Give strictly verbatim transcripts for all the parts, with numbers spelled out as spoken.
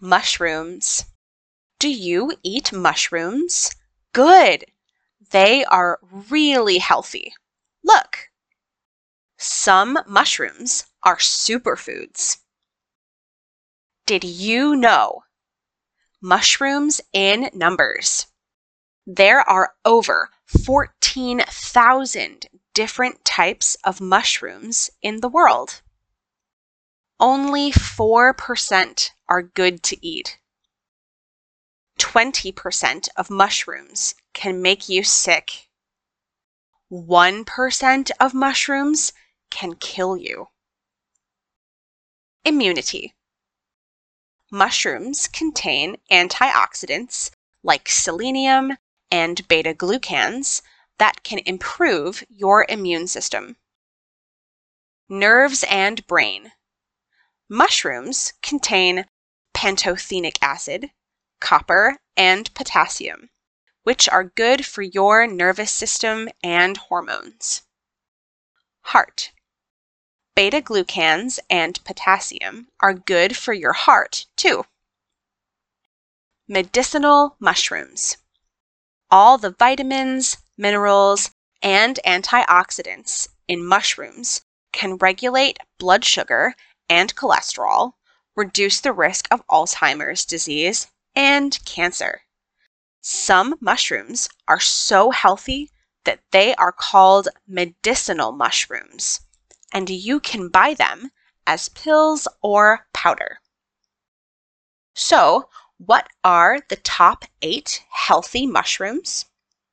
Mushrooms. Do you eat mushrooms? Good! They are really healthy. Look! Some mushrooms are superfoods. Did you know? Mushrooms in numbers. There are over fourteen thousand different types of mushrooms in the world. Only four percent are good to eat. twenty percent of mushrooms can make you sick. one percent of mushrooms can kill you. Immunity. Mushrooms contain antioxidants like selenium and beta-glucans that can improve your immune system. Nerves and brain. Mushrooms contain pantothenic acid, copper, and potassium, which are good for your nervous system and hormones. Heart. Beta-glucans and potassium are good for your heart, too. Medicinal mushrooms. All the vitamins, minerals, and antioxidants in mushrooms can regulate blood sugar and cholesterol, reduce the risk of Alzheimer's disease, and cancer. Some mushrooms are so healthy that they are called medicinal mushrooms, and you can buy them as pills or powder. So, what are the top eight healthy mushrooms?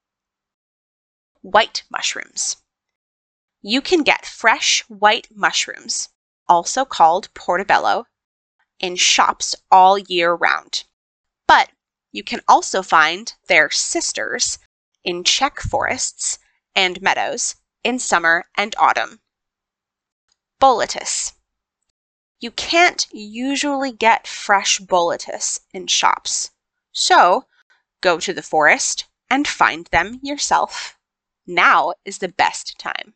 White mushrooms. You can get fresh white mushrooms, also called portobello, in shops all year round. But you can also find their sisters in Czech forests and meadows in summer and autumn. Boletus. You can't usually get fresh boletus in shops, so go to the forest and find them yourself. Now is the best time.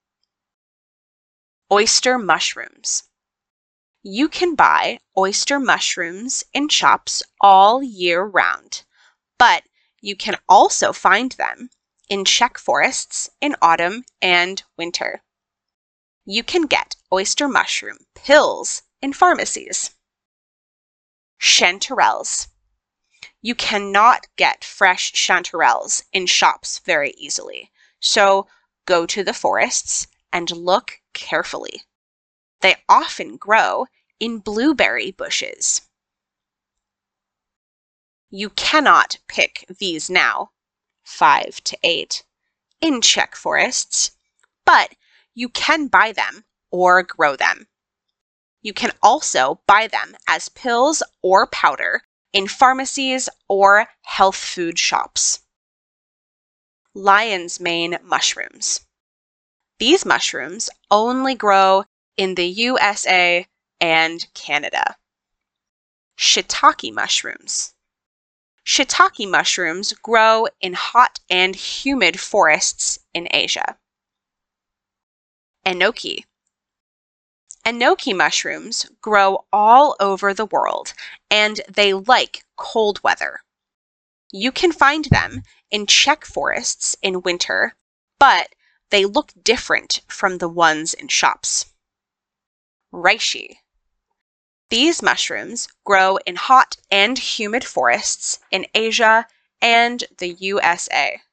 Oyster mushrooms. You can buy oyster mushrooms in shops all year round, but you can also find them in Czech forests in autumn and winter. You can get oyster mushroom pills in pharmacies. Chanterelles. You cannot get fresh chanterelles in shops very easily, so go to the forests and look carefully. They often grow in blueberry bushes. You cannot pick these now, five to eight, in Czech forests, but you can buy them or grow them. You can also buy them as pills or powder in pharmacies or health food shops. Lion's mane mushrooms. These mushrooms only grow in the U S A and Canada. Shiitake mushrooms. Shiitake mushrooms grow in hot and humid forests in Asia. Enoki. Enoki mushrooms grow all over the world, and they like cold weather. You can find them in Czech forests in winter, but they look different from the ones in shops. Reishi. These mushrooms grow in hot and humid forests in Asia and the U S A.